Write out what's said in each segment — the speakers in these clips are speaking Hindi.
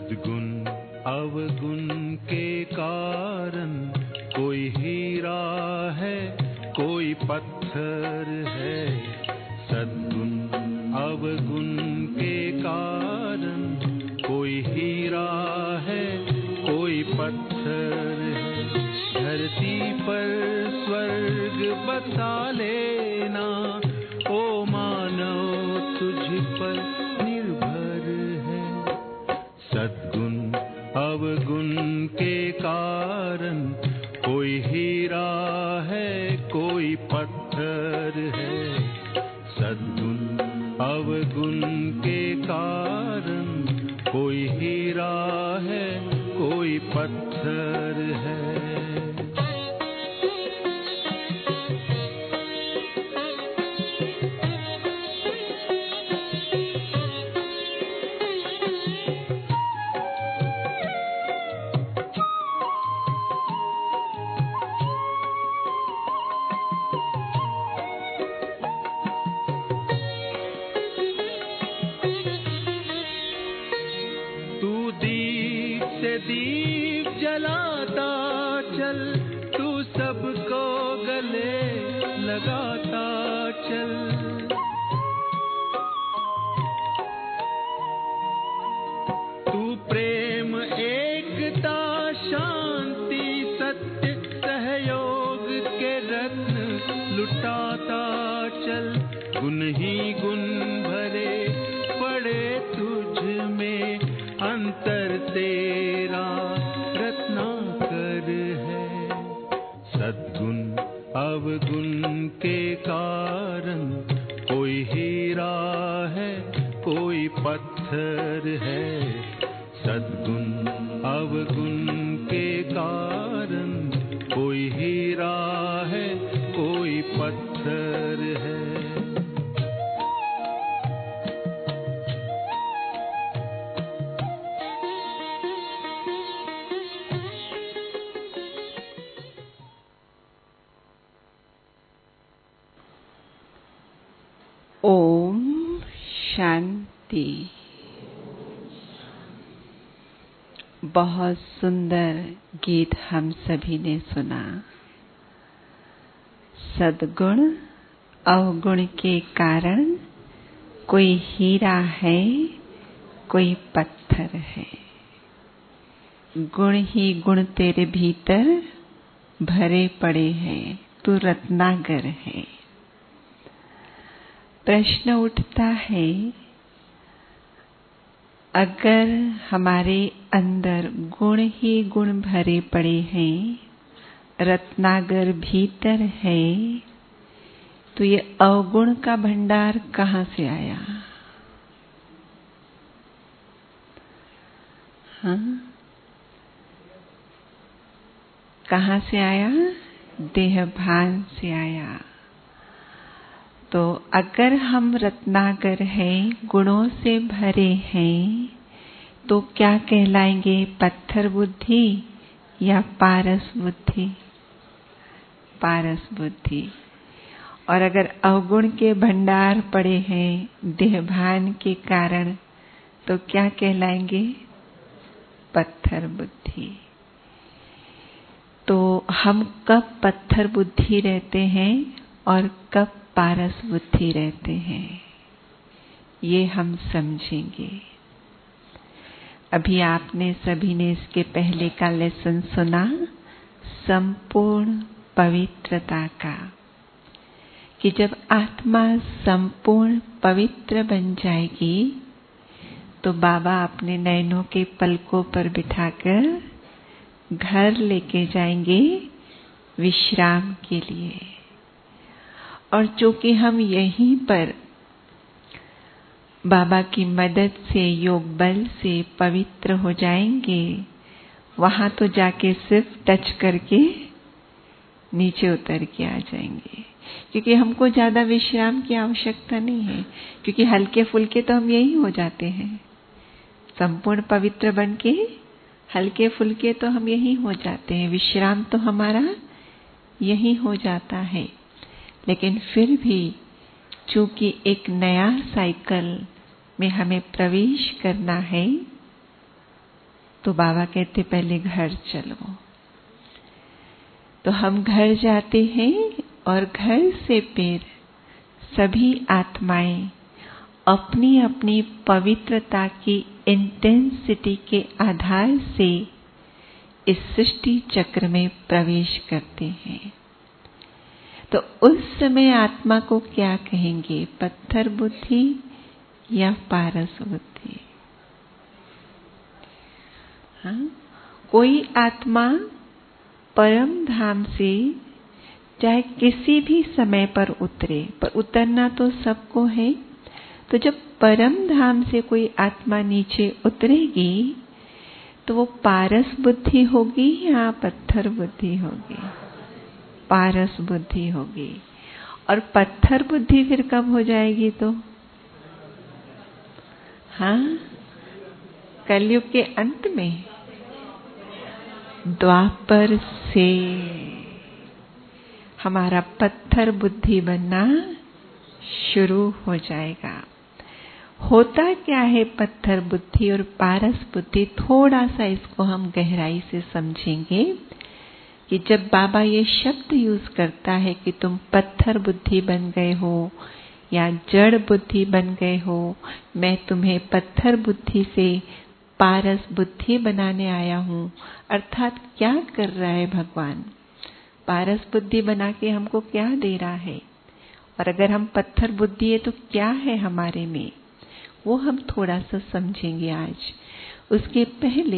सद्गुण अवगुण के कारण कोई हीरा है, कोई पत्थर है। सद्गुण अवगुण के कारण कोई हीरा है, कोई पत्थर है। धरती पर स्वर्ग बसा लेना, ओ मानव तुझ पर निर्भर है। सद्गुण अवगुण के कारण कोई हीरा है, कोई पत्थर है। सद्गुण अवगुण के कारण कोई हीरा है, कोई पत्थर है। दीप जलाता चल, तू सबको गले लगाता चल। तू प्रेम एकता शांति सत्य सहयोग के रत्न लुटाता चल। गुण ही गुण भरे पड़े तुझ में, अंतर तेरा रत्नाकर है। सद्गुण अवगुण के कारण कोई हीरा है, कोई पत्थर है। सद्गुण अवगुण के कारण कोई हीरा है, कोई पत्थर है। ओम शांति। बहुत सुंदर गीत हम सभी ने सुना। सद्गुण अवगुण के कारण कोई हीरा है, कोई पत्थर है। गुण ही गुण तेरे भीतर भरे पड़े हैं, तू रत्नाकर है। प्रश्न उठता है, अगर हमारे अंदर गुण ही गुण भरे पड़े हैं, रत्नाकर भीतर है, तो ये अवगुण का भंडार कहाँ से आया? हाँ, कहाँ से आया? देहभान से आया। तो अगर हम रत्नाकर हैं, गुणों से भरे हैं, तो क्या कहलाएंगे? पत्थर बुद्धि या पारस बुद्धि? पारस बुद्धि। और अगर अवगुण के भंडार पड़े हैं देहभान के कारण, तो क्या कहलाएंगे? पत्थर बुद्धि। तो हम कब पत्थर बुद्धि रहते हैं और कब पारस बुद्धि रहते हैं, ये हम समझेंगे। अभी आपने सभी ने इसके पहले का लेसन सुना, संपूर्ण पवित्रता का, कि जब आत्मा संपूर्ण पवित्र बन जाएगी तो बाबा अपने नयनों के पलकों पर बिठाकर घर लेके जाएंगे विश्राम के लिए। और चूंकि हम यहीं पर बाबा की मदद से, योग बल से पवित्र हो जाएंगे, वहां तो जाके सिर्फ टच करके नीचे उतर के आ जाएंगे, क्योंकि हमको ज्यादा विश्राम की आवश्यकता नहीं है, क्योंकि हल्के फुल्के तो हम यही हो जाते हैं। संपूर्ण पवित्र बन के हल्के फुल्के तो हम यही हो जाते हैं, विश्राम तो हमारा यही हो जाता है। लेकिन फिर भी चूंकि एक नया साइकिल में हमें प्रवेश करना है, तो बाबा कहते पहले घर चलो। तो हम घर जाते हैं और घर से फिर सभी आत्माएं अपनी अपनी पवित्रता की इंटेंसिटी के आधार से इस सृष्टि चक्र में प्रवेश करते हैं। तो उस समय आत्मा को क्या कहेंगे, पत्थर बुद्धि या पारस बुद्धि? हाँ? कोई आत्मा परम धाम से चाहे किसी भी समय पर उतरे, पर उतरना तो सबको है। तो जब परम धाम से कोई आत्मा नीचे उतरेगी तो वो पारस बुद्धि होगी या पत्थर बुद्धि होगी? पारस बुद्धि होगी। और पत्थर बुद्धि फिर कब हो जाएगी? तो हाँ, कलयुग के अंत में, द्वापर से हमारा पत्थर बुद्धि बनना शुरू हो जाएगा। होता क्या है पत्थर बुद्धि और पारस बुद्धि? थोड़ा सा इसको हम गहराई से समझेंगे कि जब बाबा ये शब्द यूज करता है कि तुम पत्थर बुद्धि बन गए हो या जड़ बुद्धि बन गए हो, मैं तुम्हें पत्थर बुद्धि से पारस बुद्धि बनाने आया हूँ, अर्थात क्या कर रहा है भगवान? पारस बुद्धि बना के हमको क्या दे रहा है? और अगर हम पत्थर बुद्धि है तो क्या है हमारे में, वो हम थोड़ा सा समझेंगे आज। उसके पहले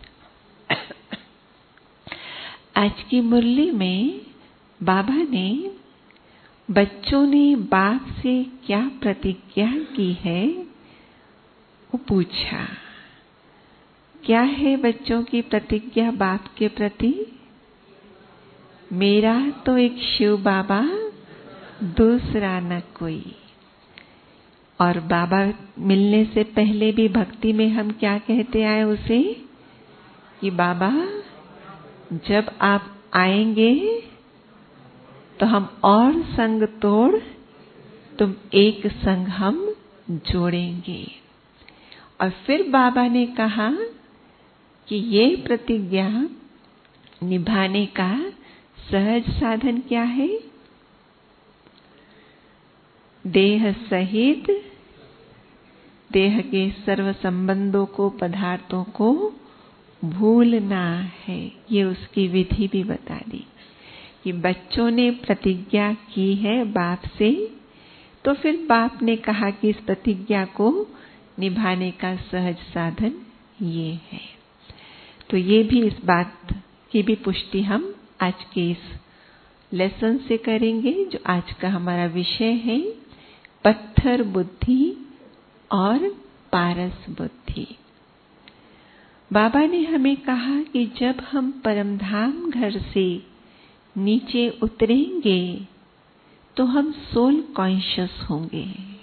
आज की मुरली में बाबा ने बच्चों ने बाप से क्या प्रतिज्ञा की है वो पूछा। क्या है बच्चों की प्रतिज्ञा बाप के प्रति? मेरा तो एक शिव बाबा, दूसरा न कोई। और बाबा मिलने से पहले भी भक्ति में हम क्या कहते आए उसे कि बाबा जब आप आएंगे तो हम और संग तोड़ तुम एक संग हम जोड़ेंगे। और फिर बाबा ने कहा कि ये प्रतिज्ञा निभाने का सहज साधन क्या है? देह सहित देह के सर्व संबंधों को, पदार्थों को भूलना है। ये उसकी विधि भी बता दी कि बच्चों ने प्रतिज्ञा की है बाप से, तो फिर बाप ने कहा कि इस प्रतिज्ञा को निभाने का सहज साधन ये है। तो ये भी, इस बात की भी पुष्टि हम आज के इस लेसन से करेंगे, जो आज का हमारा विषय है, पत्थर बुद्धि और पारस बुद्धि। बाबा ने हमें कहा कि जब हम परमधाम घर से नीचे उतरेंगे तो हम सोल कॉन्शियस होंगे।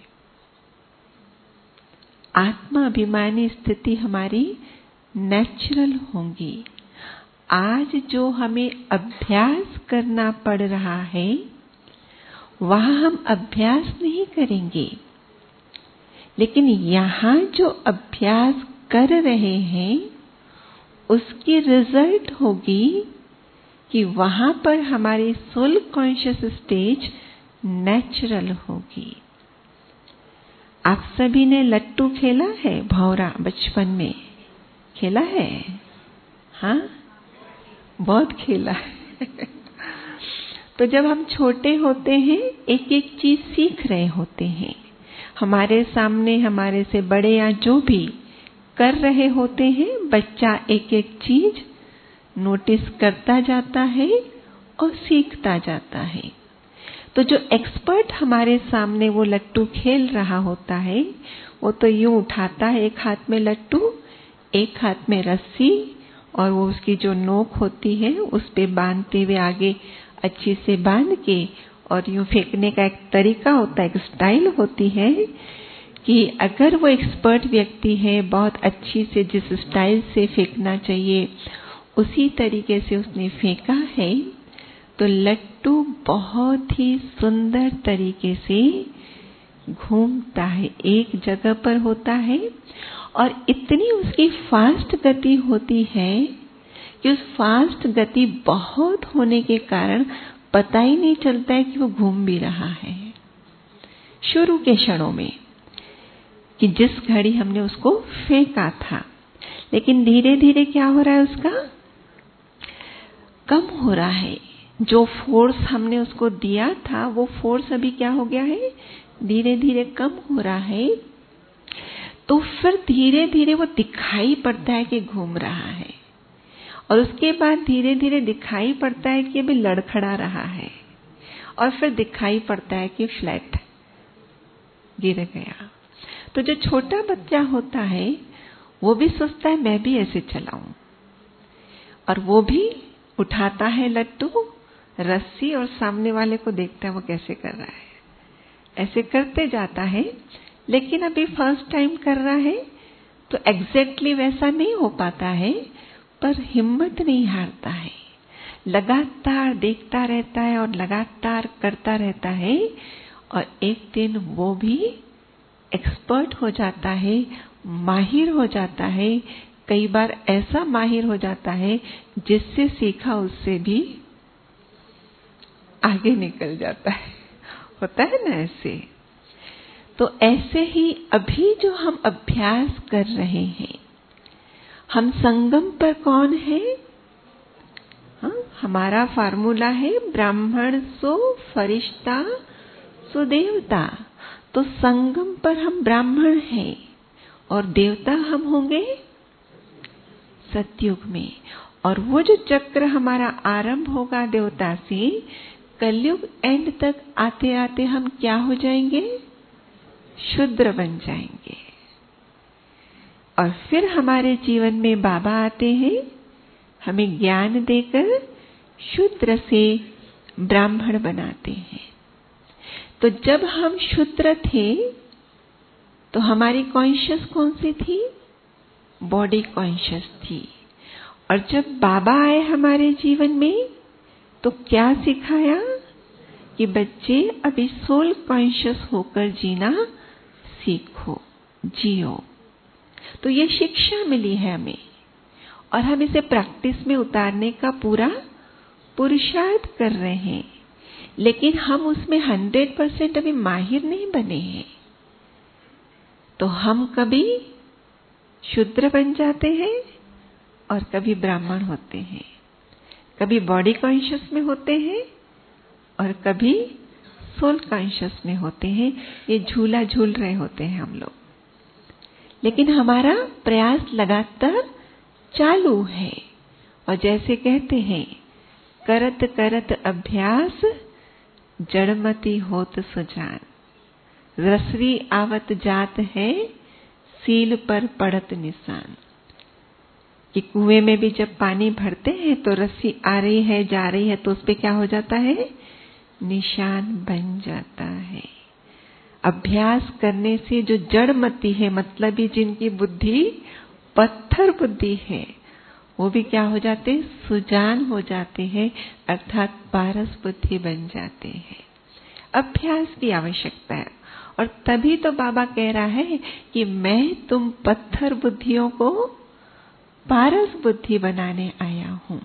आत्मा अभिमानी स्थिति हमारी नेचुरल होगी। आज जो हमें अभ्यास करना पड़ रहा है वहां हम अभ्यास नहीं करेंगे, लेकिन यहाँ जो अभ्यास कर रहे हैं उसकी रिजल्ट होगी कि वहां पर हमारी सोल कॉन्शियस स्टेज नेचुरल होगी। आप सभी ने लट्टू खेला है? भौरा बचपन में खेला है? हाँ, बहुत खेला है। तो जब हम छोटे होते हैं एक एक चीज सीख रहे होते हैं, हमारे सामने हमारे से बड़े या जो भी कर रहे होते हैं, बच्चा एक एक चीज नोटिस करता जाता है और सीखता जाता है। तो जो एक्सपर्ट हमारे सामने वो लट्टू खेल रहा होता है, वो तो यूं उठाता है, एक हाथ में लट्टू, एक हाथ में रस्सी, और वो उसकी जो नोक होती है उस पे बांधते हुए आगे अच्छी से बांध के, और यूं फेंकने का एक तरीका होता है, एक स्टाइल होती है कि अगर वो एक्सपर्ट व्यक्ति है, बहुत अच्छी से जिस स्टाइल से फेंकना चाहिए उसी तरीके से उसने फेंका है, तो लट्टू बहुत ही सुंदर तरीके से घूमता है, एक जगह पर होता है और इतनी उसकी फास्ट गति होती है कि उस फास्ट गति बहुत होने के कारण पता ही नहीं चलता है कि वो घूम भी रहा है। शुरू के क्षणों में कि जिस घड़ी हमने उसको फेंका था, लेकिन धीरे धीरे क्या हो रहा है, उसका कम हो रहा है। जो फोर्स हमने उसको दिया था वो फोर्स अभी क्या हो गया है, धीरे धीरे कम हो रहा है। तो फिर धीरे धीरे वो दिखाई पड़ता है कि घूम रहा है और उसके बाद धीरे धीरे दिखाई पड़ता है कि अभी लड़खड़ा रहा है और फिर दिखाई पड़ता है कि फ्लैट गिर गया। तो जो छोटा बच्चा होता है वो भी सोचता है मैं भी ऐसे चलाऊं, और वो भी उठाता है लट्टू, रस्सी, और सामने वाले को देखता है वो कैसे कर रहा है, ऐसे करते जाता है। लेकिन अभी फर्स्ट टाइम कर रहा है तो एग्जैक्टली वैसा नहीं हो पाता है, पर हिम्मत नहीं हारता है, लगातार देखता रहता है और लगातार करता रहता है। और एक दिन वो भी एक्सपर्ट हो जाता है, माहिर हो जाता है। कई बार ऐसा माहिर हो जाता है जिससे सीखा उससे भी आगे निकल जाता है। होता है ना ऐसे। तो ऐसे ही अभी जो हम अभ्यास कर रहे हैं, हम संगम पर कौन है? हाँ, हमारा फार्मूला है ब्राह्मण सो फरिश्ता सो देवता। तो संगम पर हम ब्राह्मण हैं और देवता हम होंगे सतयुग में। और वो जो चक्र हमारा आरंभ होगा देवता से, कलयुग एंड तक आते आते हम क्या हो जाएंगे? शूद्र बन जाएंगे। और फिर हमारे जीवन में बाबा आते हैं, हमें ज्ञान देकर शूद्र से ब्राह्मण बनाते हैं। तो जब हम शूद्र थे तो हमारी कॉन्शियस कौन सी थी? बॉडी कॉन्शियस थी। और जब बाबा आए हमारे जीवन में तो क्या सिखाया कि बच्चे अभी सोल कॉन्शियस होकर जीना सीखो, जियो। तो ये शिक्षा मिली है हमें और हम इसे प्रैक्टिस में उतारने का पूरा पुरुषार्थ कर रहे हैं। लेकिन हम उसमें 100% अभी माहिर नहीं बने हैं। तो हम कभी शूद्र बन जाते हैं और कभी ब्राह्मण होते हैं, कभी बॉडी कॉन्शियस में होते हैं और कभी सोल कॉन्शियस में होते हैं। ये झूला झूल रहे होते हैं हम लोग, लेकिन हमारा प्रयास लगातार चालू है। और जैसे कहते हैं, करत करत अभ्यास जड़मति होत सुजान, रसरी आवत जात है सील पर पड़त निशान। कि कुएं में भी जब पानी भरते हैं तो रस्सी आ रही है जा रही है तो उस पे क्या हो जाता है? निशान बन जाता है। अभ्यास करने से जो जड़मति है, मतलब ही जिनकी बुद्धि पत्थर बुद्धि है, वो भी क्या हो जाते हैं? सुजान हो जाते हैं, अर्थात पारस बुद्धि बन जाते हैं। अभ्यास की आवश्यकता है। और तभी तो बाबा कह रहा है कि मैं तुम पत्थर बुद्धियों को पारस बुद्धि बनाने आया हूं।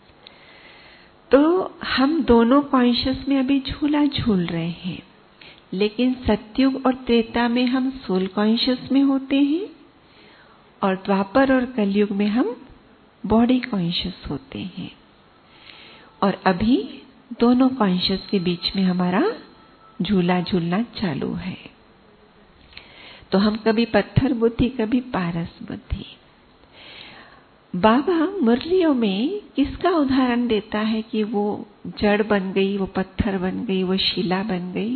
तो हम दोनों कॉन्शियस में अभी झूला झूल रहे हैं, लेकिन सतयुग और त्रेता में हम सोल कॉन्शियस में होते हैं और द्वापर और कलयुग में हम बॉडी कॉन्शियस होते हैं। और अभी दोनों कॉन्शियस के बीच में हमारा झूला झूलना चालू है। तो हम कभी पत्थर बुद्धि, कभी पारस बुद्धि। बाबा मुरलियों में किसका उदाहरण देता है कि वो जड़ बन गई, वो पत्थर बन गई, वो शिला बन गई?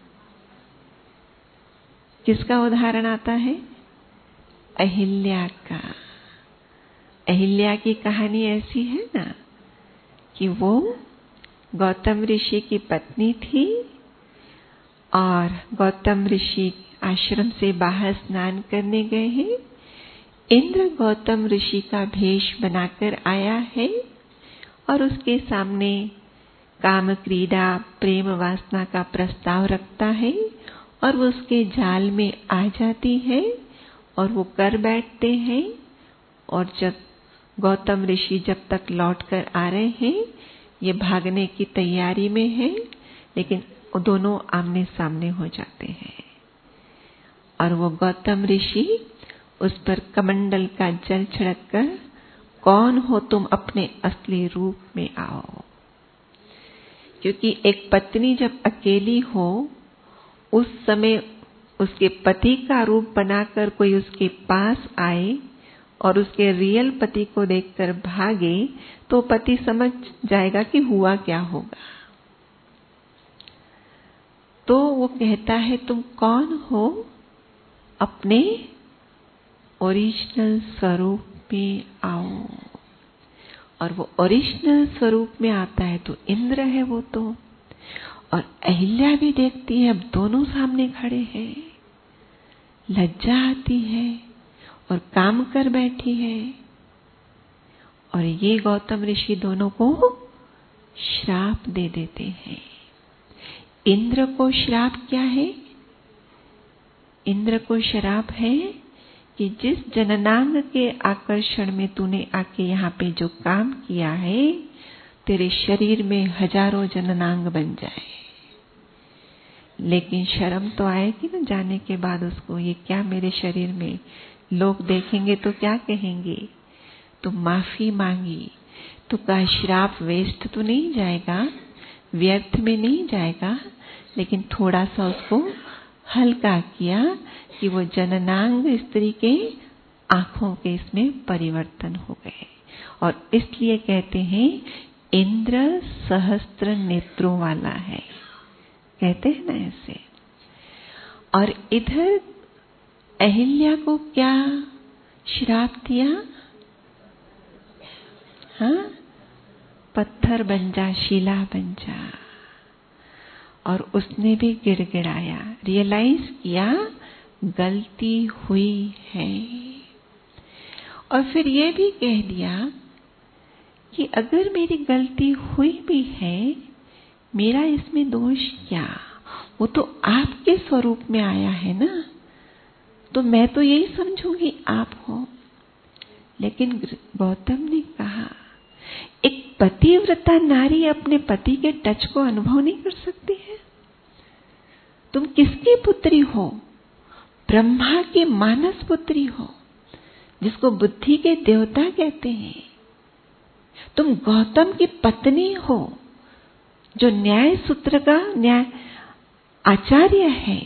किसका उदाहरण आता है? अहिल्या का। अहिल्या की कहानी ऐसी है ना कि वो गौतम ऋषि की पत्नी थी और गौतम ऋषि आश्रम से बाहर स्नान करने गए हैं। इंद्र गौतम ऋषि का भेष बनाकर आया है और उसके सामने काम क्रीड़ा, प्रेम वासना का प्रस्ताव रखता है और वो उसके जाल में आ जाती है और वो कर बैठते हैं। और जब गौतम ऋषि जब तक लौट कर आ रहे हैं, ये भागने की तैयारी में है, लेकिन दोनों आमने सामने हो जाते हैं। और वो गौतम ऋषि उस पर कमंडल का जल छिड़ककर, कौन हो तुम, अपने असली रूप में आओ। क्योंकि एक पत्नी जब अकेली हो, उस समय उसके पति का रूप बनाकर कोई उसके पास आए और उसके रियल पति को देखकर भागे, तो पति समझ जाएगा कि हुआ क्या होगा। तो वो कहता है, तुम कौन हो, अपने ओरिजिनल स्वरूप में आओ। और वो ओरिजिनल स्वरूप में आता है तो इंद्र है वो तो। और अहिल्या भी देखती है, अब दोनों सामने खड़े हैं, लज्जा आती है और काम कर बैठी है। और ये गौतम ऋषि दोनों को श्राप दे देते हैं। इंद्र को श्राप क्या है? इंद्र को श्राप है कि जिस जननांग के आकर्षण में तूने आके यहाँ पे जो काम किया है, तेरे शरीर में हजारों जननांग बन जाए। लेकिन शर्म तो आएगी ना जाने के बाद उसको, ये क्या मेरे शरीर में, लोग देखेंगे तो क्या कहेंगे। तो माफी मांगी, तो का श्राप वेस्ट तो नहीं जाएगा, व्यर्थ में नहीं जाएगा, लेकिन थोड़ा सा उसको हल्का किया कि वो जननांग स्त्री के आंखों के इसमें परिवर्तन हो गए। और इसलिए कहते हैं इंद्र सहस्त्र नेत्रों वाला है, कहते हैं ना ऐसे। और इधर अहिल्या को क्या श्राप दिया? हाँ, पत्थर बन जा, शिला बन जा। और उसने भी गिड़गिड़ाया, रियलाइज किया गलती हुई है। और फिर ये भी कह दिया कि अगर मेरी गलती हुई भी है, मेरा इसमें दोष क्या, वो तो आपके स्वरूप में आया है ना, तो मैं तो यही समझूंगी आप हो। लेकिन गौतम ने कहा, एक पतिव्रता नारी अपने पति के टच को अनुभव नहीं कर सकती है। तुम किसकी पुत्री हो? ब्रह्मा की मानस पुत्री हो, जिसको बुद्धि के देवता कहते हैं। तुम गौतम की पत्नी हो, जो न्याय सूत्र का न्याय आचार्य है।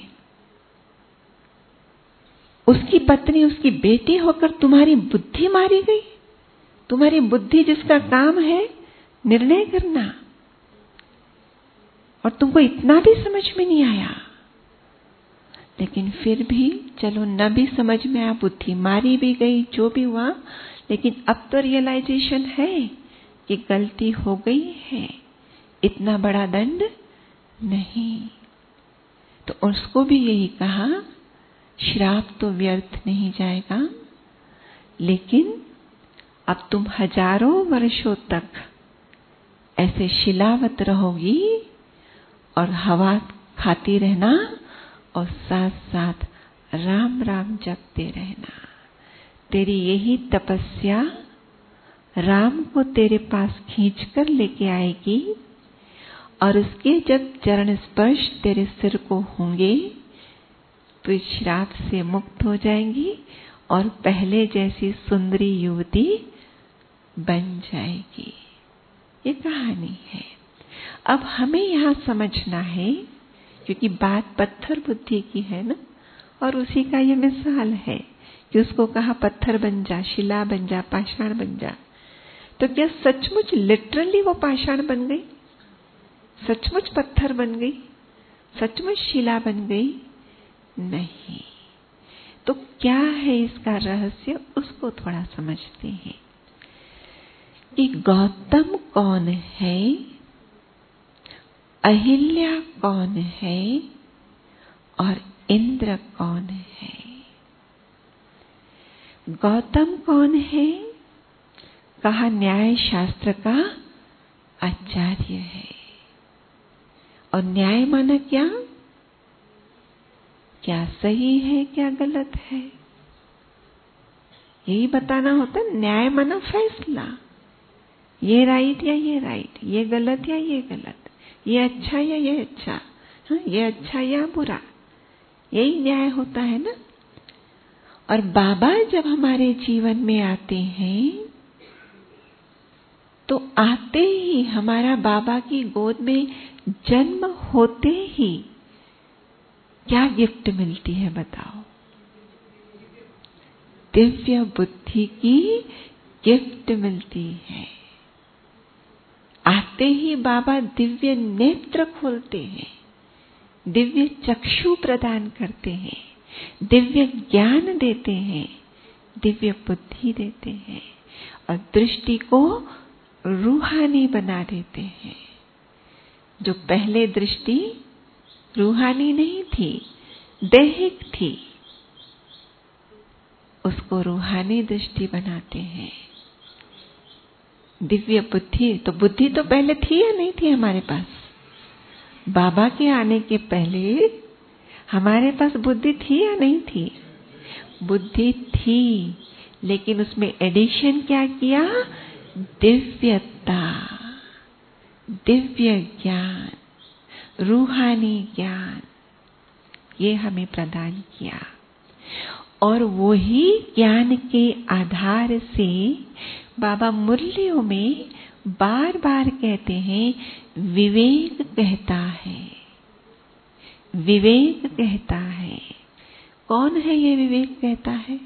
उसकी पत्नी, उसकी बेटी होकर तुम्हारी बुद्धि मारी गई। तुम्हारी बुद्धि जिसका काम है निर्णय करना, और तुमको इतना भी समझ में नहीं आया। लेकिन फिर भी चलो, न भी समझ में आया, बुद्धि मारी भी गई, जो भी हुआ, लेकिन अब तो रियलाइजेशन है कि गलती हो गई है, इतना बड़ा दंड नहीं। तो उसको भी यही कहा, श्राप तो व्यर्थ नहीं जाएगा, लेकिन अब तुम हजारों वर्षों तक ऐसे शिलावत रहोगी और हवा खाती रहना और साथ साथ राम राम जपते रहना। तेरी यही तपस्या राम को तेरे पास खींचकर लेके आएगी, और उसके जब चरण स्पर्श तेरे सिर को होंगे तो इस श्राप से मुक्त हो जाएंगी और पहले जैसी सुंदरी युवती बन जाएगी। ये कहानी है। अब हमें यहाँ समझना है, क्योंकि बात पत्थर बुद्धि की है ना, और उसी का ये मिसाल है कि उसको कहा पत्थर बन जा, शिला बन जा, पाषाण बन जा। तो क्या सचमुच लिटरली वो पाषाण बन गई? सचमुच पत्थर बन गई? सचमुच शिला बन गई? नहीं। तो क्या है इसका रहस्य, उसको थोड़ा समझते हैं कि गौतम कौन है, अहिल्या कौन है और इंद्र कौन है। गौतम कौन है? कहा न्याय शास्त्र का आचार्य है। और न्याय माना क्या? क्या सही है क्या गलत है, यही बताना होता है। न्याय माना फैसला, ये राइट या ये राइट, ये गलत या ये गलत, ये अच्छा या ये अच्छा, ये अच्छा या बुरा, यही न्याय होता है ना। और बाबा जब हमारे जीवन में आते हैं तो आते ही हमारा बाबा की गोद में जन्म होते ही क्या गिफ्ट मिलती है बताओ? दिव्य बुद्धि की गिफ्ट मिलती है। आते ही बाबा दिव्य नेत्र खोलते हैं, दिव्य चक्षु प्रदान करते हैं, दिव्य ज्ञान देते हैं, दिव्य बुद्धि देते हैं और दृष्टि को रूहानी बना देते हैं। जो पहले दृष्टि रूहानी नहीं थी, दैहिक थी, उसको रूहानी दृष्टि बनाते हैं। दिव्य बुद्धि, तो बुद्धि तो पहले थी या नहीं थी हमारे पास? बाबा के आने के पहले हमारे पास बुद्धि थी या नहीं थी? बुद्धि थी, लेकिन उसमें एडिशन क्या किया? दिव्यता, दिव्य ज्ञान, रूहानी ज्ञान, ये हमें प्रदान किया। और वही ज्ञान के आधार से बाबा मुरलियों में बार बार कहते हैं, विवेक कहता है, विवेक कहता है। कौन है ये विवेक कहता है?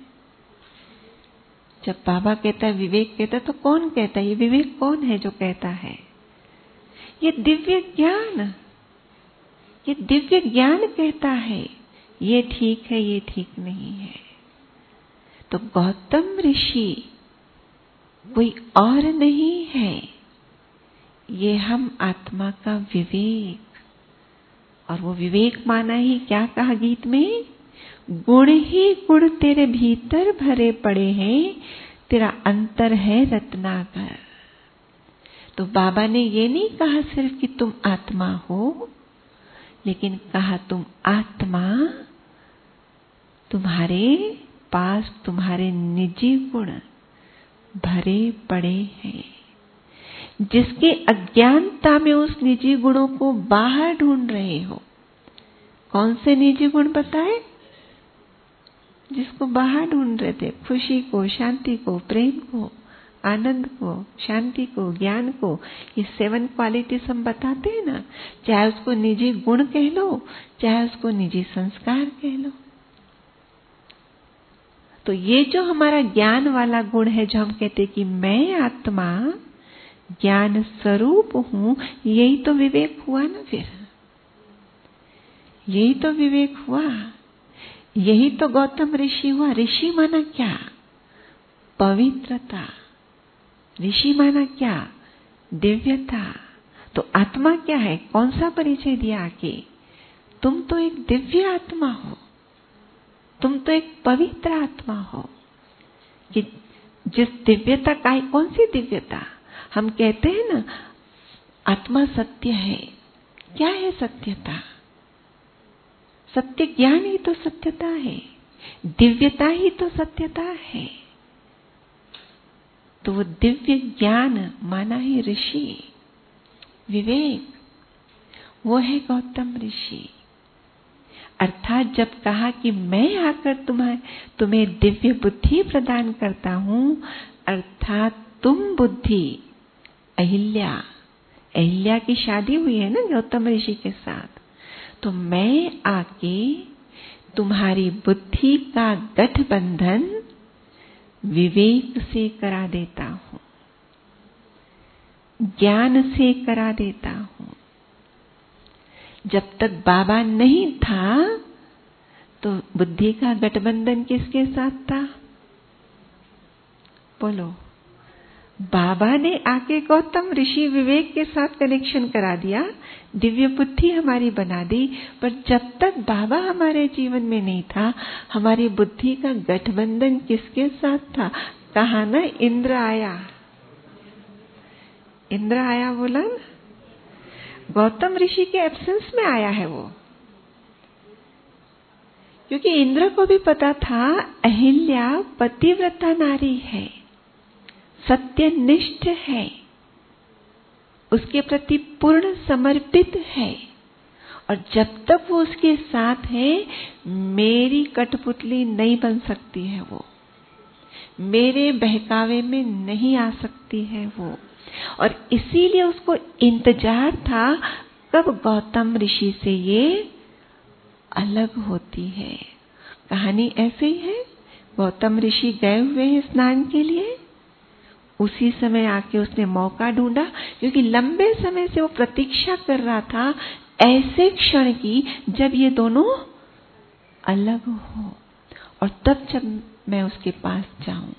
जब बाबा कहता है विवेक कहता है, तो कौन कहता है? ये विवेक कौन है जो कहता है? ये दिव्य ज्ञान, ये दिव्य ज्ञान कहता है ये ठीक है, ये ठीक नहीं है। तो गौतम ऋषि कोई और नहीं है, ये हम आत्मा का विवेक। और वो विवेक माना ही क्या कहा गीत में? गुण ही गुण तेरे भीतर भरे पड़े हैं, तेरा अंतर है रत्नाकर। तो बाबा ने ये नहीं कहा सिर्फ कि तुम आत्मा हो, लेकिन कहा तुम आत्मा, तुम्हारे पास तुम्हारे निजी गुण भरे पड़े हैं। जिसकी अज्ञानता में उस निजी गुणों को बाहर ढूंढ रहे हो। कौन से निजी गुण बताए? जिसको बाहर ढूंढ रहे थे, खुशी को, शांति को, प्रेम को, आनंद को, शांति को, ज्ञान को, ये 7 क्वालिटीज हम बताते हैं ना। चाहे उसको निजी गुण कह लो, चाहे उसको निजी संस्कार कह लो। तो ये जो हमारा ज्ञान वाला गुण है, जो हम कहते कि मैं आत्मा ज्ञान स्वरूप हूं, यही तो विवेक हुआ ना। फिर यही तो विवेक हुआ, यही तो गौतम ऋषि हुआ। ऋषि माना क्या? पवित्रता। ऋषि माना क्या? दिव्यता। तो आत्मा क्या है? कौन सा परिचय दिया आके? तुम तो एक दिव्य आत्मा हो, तुम तो एक पवित्र आत्मा हो। कि जिस दिव्यता का, कौन सी दिव्यता? हम कहते हैं ना आत्मा सत्य है। क्या है सत्यता? सत्य ज्ञान ही तो सत्यता है, दिव्यता ही तो सत्यता है। तो वो दिव्य ज्ञान माना ही ऋषि, विवेक, वो है गौतम ऋषि। अर्थात जब कहा कि मैं आकर तुम्हें दिव्य बुद्धि प्रदान करता हूं, अर्थात तुम बुद्धि, अहिल्या की शादी हुई है ना गौतम ऋषि के साथ, तो मैं आके तुम्हारी बुद्धि का गठबंधन विवेक से करा देता हूं, ज्ञान से करा देता हूं। जब तक बाबा नहीं था तो बुद्धि का गठबंधन किसके साथ था? बोलो। बाबा ने आके गौतम ऋषि विवेक के साथ कनेक्शन करा दिया, दिव्य बुद्धि हमारी बना दी। पर जब तक बाबा हमारे जीवन में नहीं था, हमारी बुद्धि का गठबंधन किसके साथ था? कहा ना इंद्र आया, इंद्र आया बोला ना, गौतम ऋषि के एब्सेंस में आया है वो। क्योंकि इंद्र को भी पता था अहिल्या पतिव्रता नारी है, सत्यनिष्ठ है, उसके प्रति पूर्ण समर्पित है, और जब तक वो उसके साथ है मेरी कठपुतली नहीं बन सकती है, वो मेरे बहकावे में नहीं आ सकती है वो। और इसीलिए उसको इंतजार था कब गौतम ऋषि से ये अलग होती है। कहानी ऐसे ही है, गौतम ऋषि गए हुए हैं स्नान के लिए, उसी समय आके उसने मौका ढूंढा, क्योंकि लंबे समय से वो प्रतीक्षा कर रहा था ऐसे क्षण की जब ये दोनों अलग हो, और तब जब मैं उसके पास जाऊं।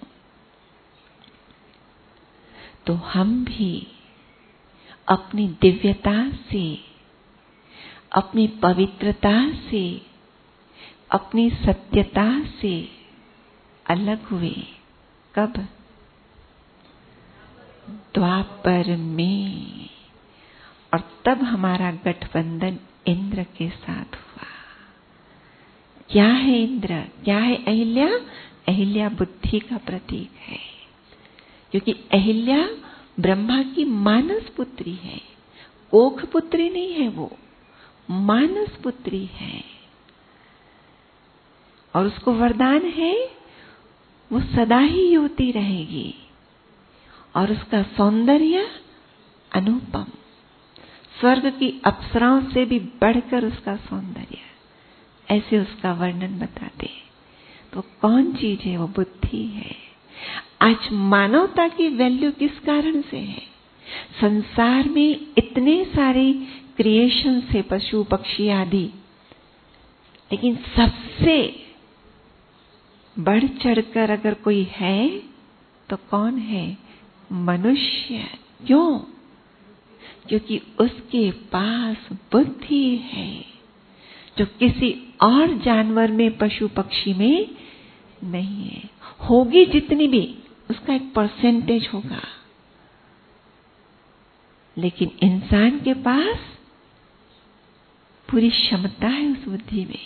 तो हम भी अपनी दिव्यता से, अपनी पवित्रता से, अपनी सत्यता से अलग हुए। कब? द्वापर में। और तब हमारा गठबंधन इंद्र के साथ हुआ। क्या है इंद्र? क्या है अहिल्या? अहिल्या बुद्धि का प्रतीक है, क्योंकि अहिल्या ब्रह्मा की मानस पुत्री है, कोख पुत्री नहीं है, वो मानस पुत्री है। और उसको वरदान है वो सदा ही युवती रहेगी, और उसका सौंदर्य अनुपम, स्वर्ग की अप्सराओं से भी बढ़कर उसका सौंदर्य, ऐसे उसका वर्णन बताते। तो कौन चीज है? वो बुद्धि है। आज मानवता की वैल्यू किस कारण से है? संसार में इतने सारे क्रिएशन से, पशु पक्षी आदि, लेकिन सबसे बढ़ चढ़कर अगर कोई है तो कौन है? मनुष्य। क्यों? क्योंकि उसके पास बुद्धि है, जो किसी और जानवर में, पशु पक्षी में नहीं है। होगी जितनी भी, उसका एक परसेंटेज होगा, लेकिन इंसान के पास पूरी क्षमता है उस बुद्धि में।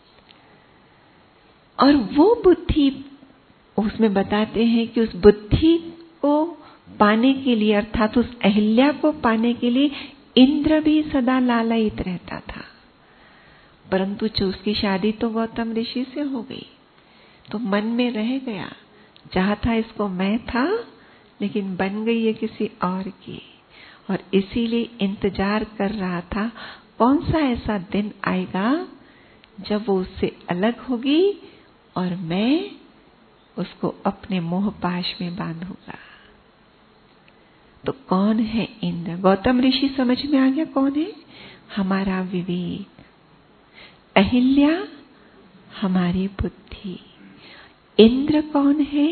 और वो बुद्धि, उसमें बताते हैं कि उस बुद्धि को पाने के लिए, अर्थात उस अहिल्या को पाने के लिए इंद्र भी सदा लालायित रहता था। परंतु जो उसकी शादी तो गौतम ऋषि से हो गई, तो मन में रह गया, चाहता इसको मैं था, लेकिन बन गई है किसी और की। और इसीलिए इंतजार कर रहा था कौन सा ऐसा दिन आएगा जब वो उससे अलग होगी और मैं उसको अपने मोह पाश में बांधूंगा। तो कौन है इंद्र? गौतम ऋषि समझ में आ गया कौन है? हमारा विवेक। अहिल्या हमारी बुद्धि। इंद्र कौन है?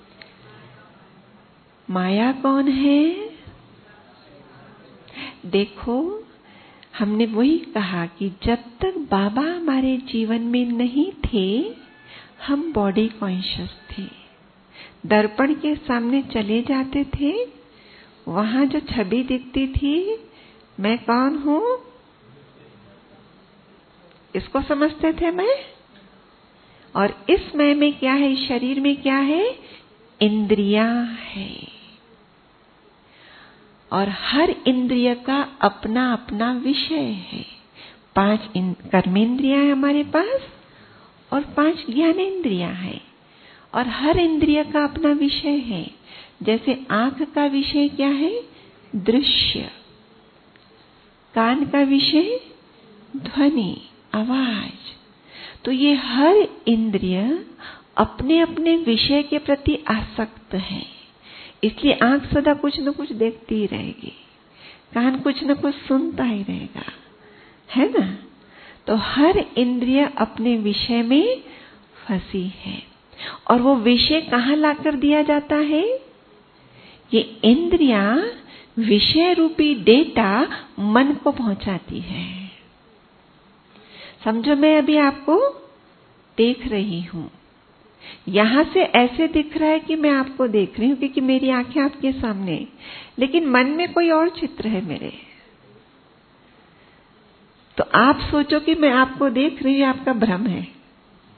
माया कौन है? देखो, हमने वही कहा कि जब तक बाबा हमारे जीवन में नहीं थे, हम बॉडी कॉन्शियस थे। दर्पण के सामने चले जाते थे, वहां जो छवि दिखती थी, मैं कौन हूं, इसको समझते थे मैं। और इस मैं में क्या है? इस शरीर में क्या है? इंद्रियां है। और हर इंद्रिय का अपना अपना विषय है। 5 कर्मेंद्रियां हैं हमारे पास और 5 ज्ञानेंद्रियां हैं। और हर इंद्रिय का अपना विषय है। जैसे आंख का विषय क्या है? दृश्य। कान का विषय ध्वनि, आवाज। तो ये हर इंद्रिय अपने अपने विषय के प्रति आसक्त है। इसलिए आंख सदा कुछ न कुछ देखती ही रहेगी, कान कुछ न कुछ सुनता ही रहेगा, है ना? तो हर इंद्रिय अपने विषय में फंसी है। और वो विषय कहाँ लाकर दिया जाता है? ये इंद्रियां विषय रूपी डेटा मन को पहुंचाती है। समझो, मैं अभी आपको देख रही हूं, यहां से ऐसे दिख रहा है कि मैं आपको देख रही हूं क्योंकि मेरी आंखें आपके सामने, लेकिन मन में कोई और चित्र है मेरे। तो आप सोचो कि मैं आपको देख रही हूं, आपका भ्रम है,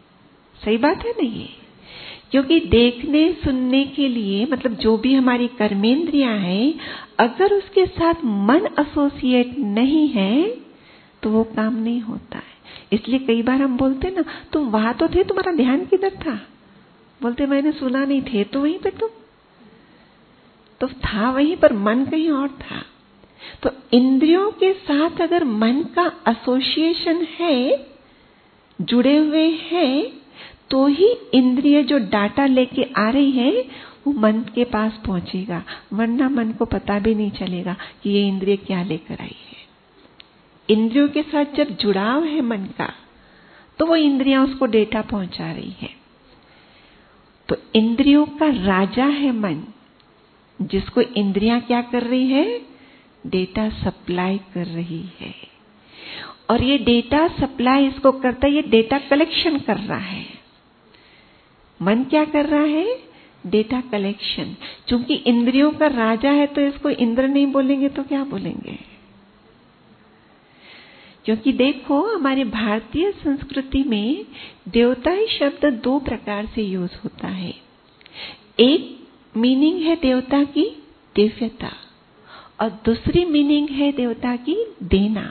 सही बात है ना ये? क्योंकि देखने सुनने के लिए मतलब जो भी हमारी कर्मेंद्रियां हैं, अगर उसके साथ मन एसोसिएट नहीं है तो वो काम नहीं होता है। इसलिए कई बार हम बोलते ना, तुम वहां तो थे, तुम्हारा ध्यान किधर था? बोलते मैंने सुना नहीं, थे तो वहीं पे तुम तो था वहीं पर, मन कहीं और था। तो इंद्रियों के साथ अगर मन का एसोसिएशन है, जुड़े हुए हैं, तो ही इंद्रिय जो डाटा लेके आ रही है वो मन के पास पहुंचेगा, वरना मन को पता भी नहीं चलेगा कि ये इंद्रिय क्या लेकर आई है। इंद्रियों के साथ जब जुड़ाव है मन का, तो वो इंद्रियां उसको डेटा पहुंचा रही है। तो इंद्रियों का राजा है मन, जिसको इंद्रियां क्या कर रही है? डेटा सप्लाई कर रही है। और ये डेटा सप्लाई इसको करता है, ये डेटा कलेक्शन कर रहा है। मन क्या कर रहा है? Data collection. चूंकि इंद्रियों का राजा है तो इसको इंद्र नहीं बोलेंगे तो क्या बोलेंगे? क्योंकि देखो हमारे भारतीय संस्कृति में देवता शब्द दो प्रकार से यूज होता है। एक मीनिंग है देवता की दिव्यता और दूसरी मीनिंग है देवता की देना।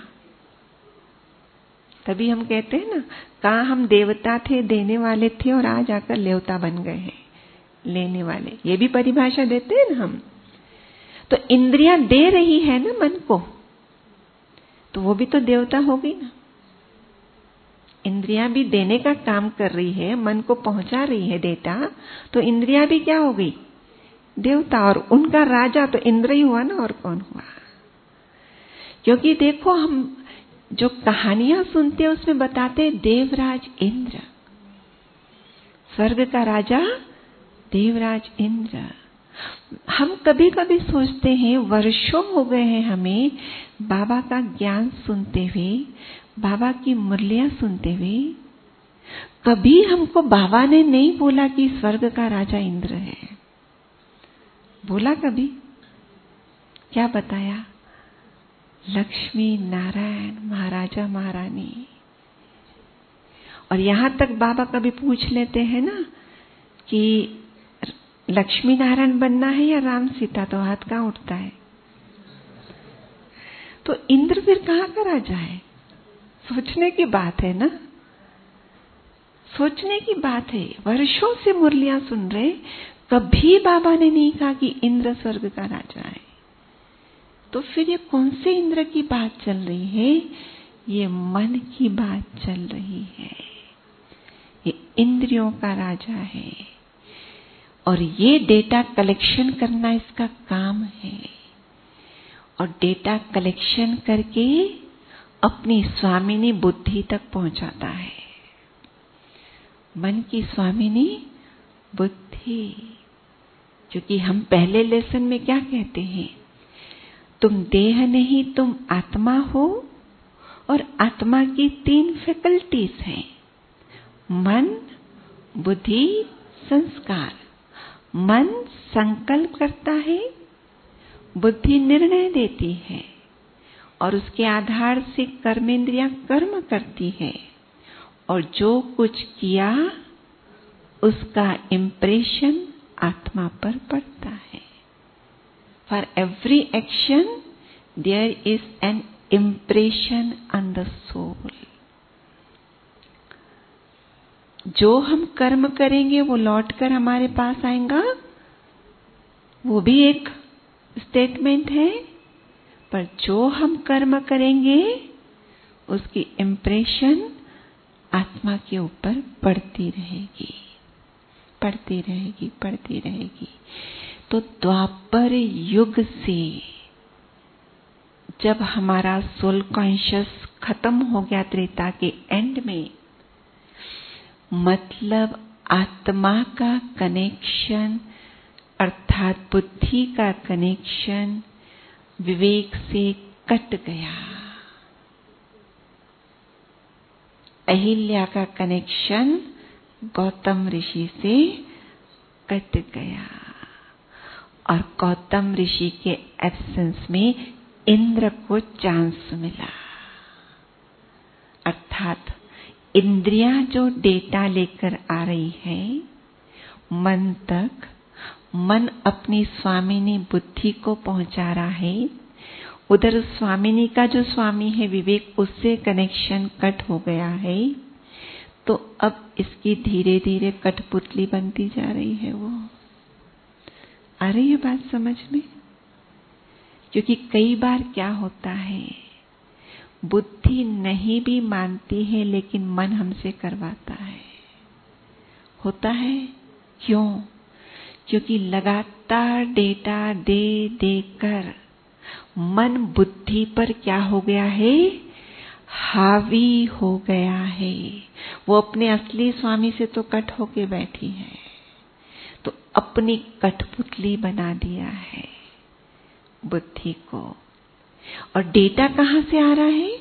तभी हम कहते हैं ना, कहाँ हम देवता थे, देने वाले थे और आज आकर देवता बन गए हैं, लेने वाले। ये भी परिभाषा देते हैं ना हम। तो इंद्रियां दे रही है ना मन को, तो वो भी तो देवता हो गई ना। इंद्रियां भी देने का काम कर रही है, मन को पहुंचा रही है डेटा, तो इंद्रियां भी क्या हो गई? देवता। और उनका राजा तो इंद्र ही हुआ ना, और कौन हुआ? क्योंकि देखो हम जो कहानियां सुनते हैं उसमें बताते हैं देवराज इंद्र, स्वर्ग का राजा देवराज इंद्र। हम कभी कभी सोचते हैं, वर्षों हो गए हैं हमें बाबा का ज्ञान सुनते हुए, बाबा की मुरलियां सुनते हुए, कभी हमको बाबा ने नहीं बोला कि स्वर्ग का राजा इंद्र है। बोला कभी? क्या बताया? लक्ष्मी नारायण महाराजा महारानी। और यहां तक बाबा कभी पूछ लेते हैं ना कि लक्ष्मी नारायण बनना है या राम सीता, तो हाथ कहां उठता है? तो इंद्र फिर कहां का राजा है? सोचने की बात है ना, सोचने की बात है। वर्षों से मुरलियां सुन रहे, कभी बाबा ने नहीं कहा कि इंद्र स्वर्ग का राजा है। तो फिर ये कौन से इंद्र की बात चल रही है? ये मन की बात चल रही है। ये इंद्रियों का राजा है और ये डेटा कलेक्शन करना इसका काम है। और डेटा कलेक्शन करके अपनी स्वामिनी बुद्धि तक पहुंचाता है। मन की स्वामिनी बुद्धि। क्योंकि हम पहले लेसन में क्या कहते हैं? तुम देह नहीं, तुम आत्मा हो। और आत्मा की 3 फैकल्टीज हैं, मन, बुद्धि, संस्कार। मन संकल्प करता है, बुद्धि निर्णय देती है और उसके आधार से कर्मेंद्रियां कर्म करती है। और जो कुछ किया उसका इम्प्रेशन आत्मा पर पड़ता है। For every action there is an impression on the soul. जो हम कर्म करेंगे वो लौटकर हमारे पास आएगा, वो भी एक स्टेटमेंट है। पर जो हम कर्म करेंगे उसकी इम्प्रेशन आत्मा के ऊपर पड़ती रहेगी, पड़ती रहेगी, पड़ती रहेगी। तो द्वापर युग से जब हमारा सोल कॉन्शियस खत्म हो गया, त्रेता के एंड में, मतलब आत्मा का कनेक्शन अर्थात बुद्धि का कनेक्शन विवेक से कट गया। अहिल्या का कनेक्शन गौतम ऋषि से कट गया और गौतम ऋषि के एब्सेंस में इंद्र को चांस मिला। अर्थात इंद्रियां जो डेटा लेकर आ रही है मन तक, मन अपनी स्वामिनी बुद्धि को पहुंचा रहा है। उधर स्वामिनी का जो स्वामी है विवेक, उससे कनेक्शन कट हो गया है। तो अब इसकी धीरे धीरे कठपुतली बनती जा रही है। वो आ रही है बात समझ में? क्योंकि कई बार क्या होता है, बुद्धि नहीं भी मानती है लेकिन मन हमसे करवाता है। होता है क्यों? क्योंकि लगातार डेटा दे देकर मन बुद्धि पर क्या हो गया है, हावी हो गया है। वो अपने असली स्वामी से तो कट होके बैठी है, तो अपनी कठपुतली बना दिया है बुद्धि को। और डेटा कहां से आ रहा है?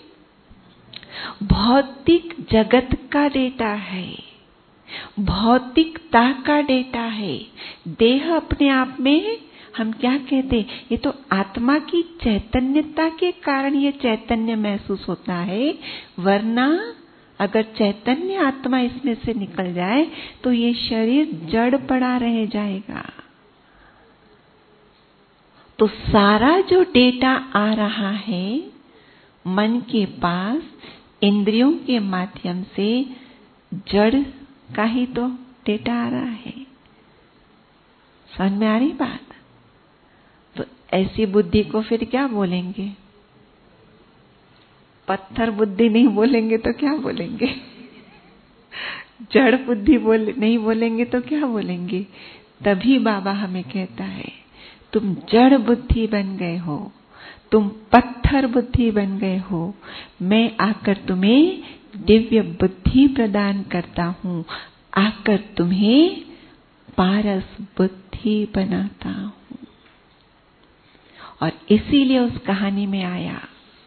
भौतिक जगत का डेटा है, भौतिकता का डेटा है। देह अपने आप में हम क्या कहते हैं, ये तो आत्मा की चैतन्यता के कारण ये चैतन्य महसूस होता है। वरना अगर चैतन्य आत्मा इसमें से निकल जाए तो ये शरीर जड़ पड़ा रह जाएगा। तो सारा जो डेटा आ रहा है मन के पास इंद्रियों के माध्यम से, जड़ का ही तो डेटा आ रहा है। समझ में आ रही बात? तो ऐसी बुद्धि को फिर क्या बोलेंगे? पत्थर बुद्धि नहीं बोलेंगे तो क्या बोलेंगे? जड़ बुद्धि नहीं बोलेंगे तो क्या बोलेंगे? तभी बाबा हमें कहता है तुम जड़ बुद्धि बन गए हो, तुम पत्थर बुद्धि बन गए हो। मैं आकर तुम्हें दिव्य बुद्धि प्रदान करता हूं, आकर तुम्हें पारस बुद्धि बनाता हूं। और इसीलिए उस कहानी में आया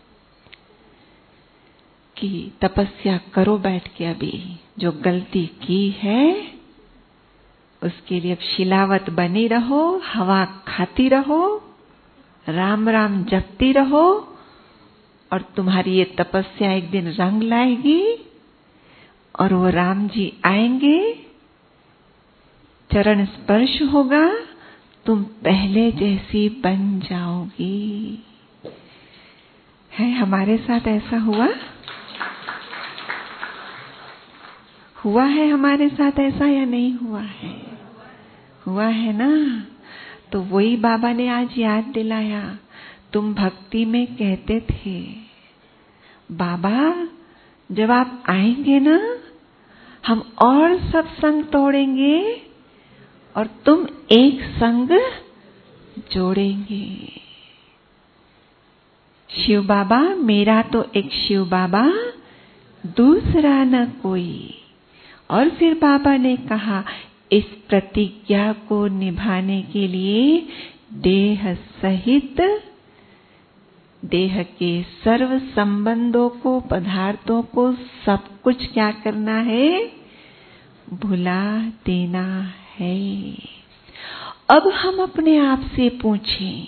कि तपस्या करो बैठ के, अभी जो गलती की है उसके लिए अब शिलावत बनी रहो, हवा खाती रहो, राम राम जपती रहो, और तुम्हारी ये तपस्या एक दिन रंग लाएगी और वो राम जी आएंगे, चरण स्पर्श होगा, तुम पहले जैसी बन जाओगी। है हमारे साथ ऐसा हुआ? हुआ है हमारे साथ ऐसा या नहीं हुआ है? हुआ है ना। तो वही बाबा ने आज याद दिलाया। तुम भक्ति में कहते थे बाबा जब आप आएंगे ना हम और सब संग तोड़ेंगे और तुम एक संग जोड़ेंगे। शिव बाबा, मेरा तो एक शिव बाबा, दूसरा न कोई। और फिर बाबा ने कहा इस प्रतिज्ञा को निभाने के लिए देह सहित देह के सर्व संबंधों को, पदार्थों को, सब कुछ क्या करना है? भुला देना है। अब हम अपने आप से पूछें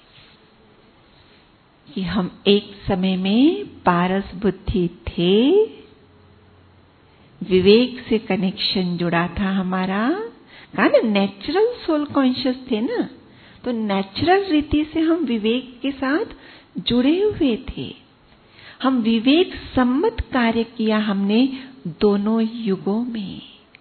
कि हम एक समय में पारस बुद्धि थे, विवेक से कनेक्शन जुड़ा था हमारा, कहा ना नेचुरल सोल कॉन्शियस थे ना, तो नेचुरल रीति से हम विवेक के साथ जुड़े हुए थे। हम विवेक सम्मत कार्य किया हमने दोनों युगों में।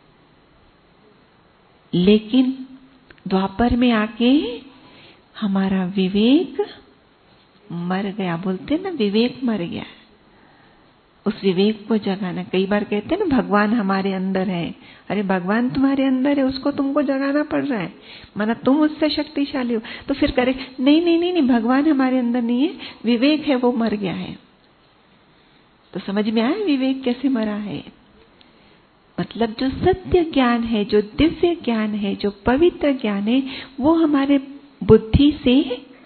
लेकिन द्वापर में आके हमारा विवेक मर गया। बोलते ना विवेक मर गया। उस विवेक को जगाना, कई बार कहते हैं ना भगवान हमारे अंदर है। अरे भगवान तुम्हारे अंदर है, उसको तुमको जगाना पड़ रहा है, माना तुम उससे शक्तिशाली हो। तो फिर करे नहीं नहीं नहीं नहीं, भगवान हमारे अंदर नहीं है, विवेक है वो मर गया है। तो समझ में आया विवेक कैसे मरा है? मतलब जो सत्य ज्ञान है, जो दिव्य ज्ञान है, जो पवित्र ज्ञान है, वो हमारे बुद्धि से